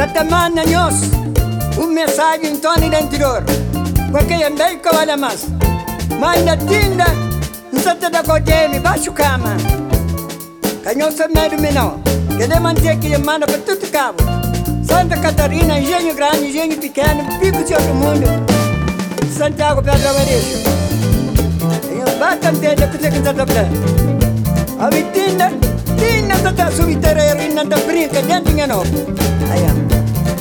Santa manna nós, mensagem em torno do interior. Porque é bem que vale mais. Mas na tinda, não se da cogeme, baixo cama. Canhoça medo menor. Que de manter que manda para tudo cabo. Santa Catarina, engenho grande, engenho pequeno, pico de outro mundo. Santiago Pedra Varejo. Eu bato a tenda que você está falando. A vitina, tinha tanta subiteira e ruína da brinca dentro de novo. Aí é.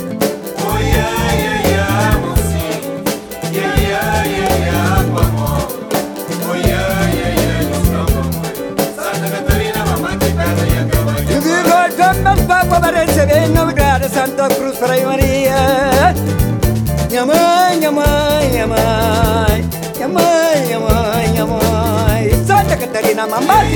Santa Cruz para Maria. Minha mãe, minha mãe, minha mãe, minha mãe, minha mãe, minha mãe. Santa Catarina, mamãe.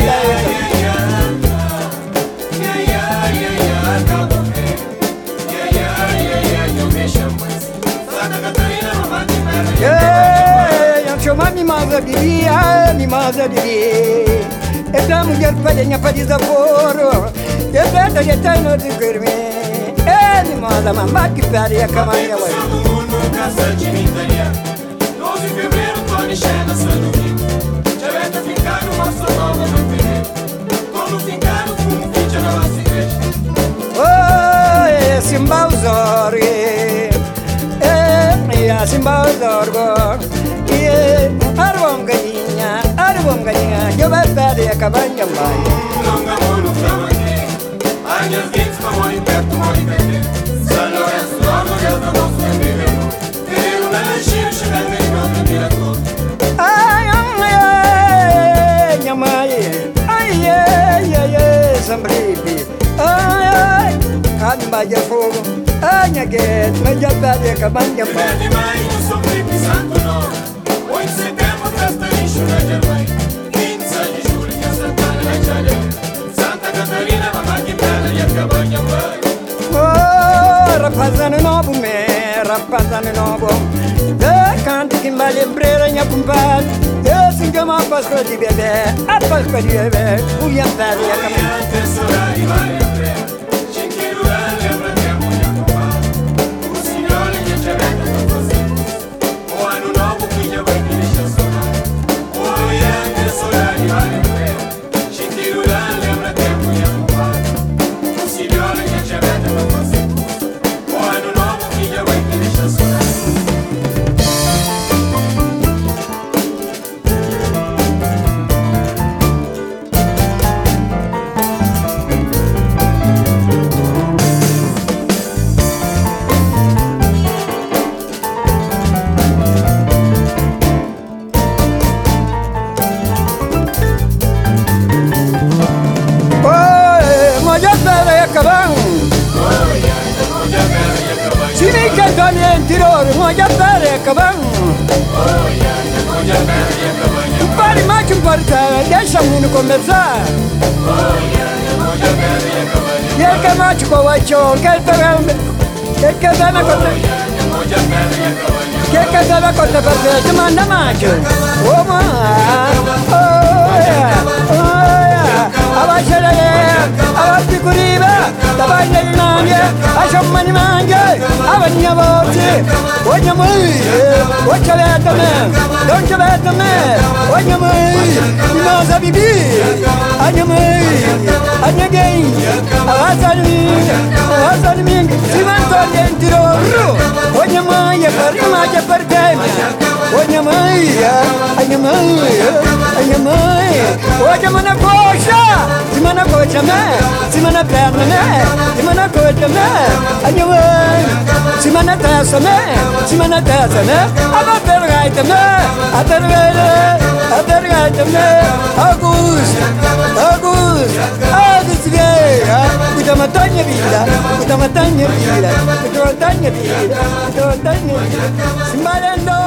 Eu chamo mimosa de dia, mimosa de dia. Essa mulher palhinha para desaforo. Eu vejo de eterno de dormir. Mimosa, mamãe que perde a camarga. Todo mundo casa de Mintaria. 12 de fevereiro, tô enchendo essa domingo. Já vai tá fincando uma só nova no fevereiro. Quando ficar no fumo, ficha na nossa igreja. Oh, Simbauzor, Simbauzor, Arbom galinha, eu vai perder a camarga. Não gamou no tamanho. Anhas guias, mamãe perto, mãe perto. São Lourenço, Nova Deus, não posso viver. Quero na legina, chegar bem, não me mira todo. Ai, ai, minha mãe. Ai, ai, ai, ai, Sambripe. Ai, ai, Canimba de fogo. Ai, minha gueta, mas já perde a cabanha. Verde mãe, eu sou Felipe Santo Nome. 8 de setembro, festa lixo na Germãe. 26 de julho, que a Santana na Jalha. Santa Catarina, mamãe que perde a cabanha, mãe. Rapazano novo, rapazano novo. Canto que me lembrei, minha compadre. Eu sinto uma Páscoa de bebê, a Páscoa de bebê. Fui a pé e a caminhar. O senhor lhe tinha aberto para fazer. O ano novo que já vai me deixar sonar. O ia tesourar e vai lembrei. Chiquirula lembra tempo e a compadre. O senhor lhe tinha aberto para fazer. Se mi canto niente loro, voglio fare a cavallo. Un pari ma ci importa, lasciamo uno conversare. E il camacho con guaccio, che il perembe, che casana cosa. Che casana cosa per te, ti manda macio. Oh ma, oh yeah, avanti la avanti curiva, davanti alle mani, a sciammani mangia, avanti a voce, voglio morire, voglio vedere me, non ci vedo me, voglio morire, non sa bibire, voglio morire, voglio gay, avanti di me, si mangia niente loro, voglio morire per te, voglio morire, voglio morire, voglio una cosa, si me una cosa me, si me una perna me, si me una cosa me, voglio morire, si me una testa me, si me una testa me, a pergaita me, a pergaita me, Augusto, cuida matagna villa, si malendo.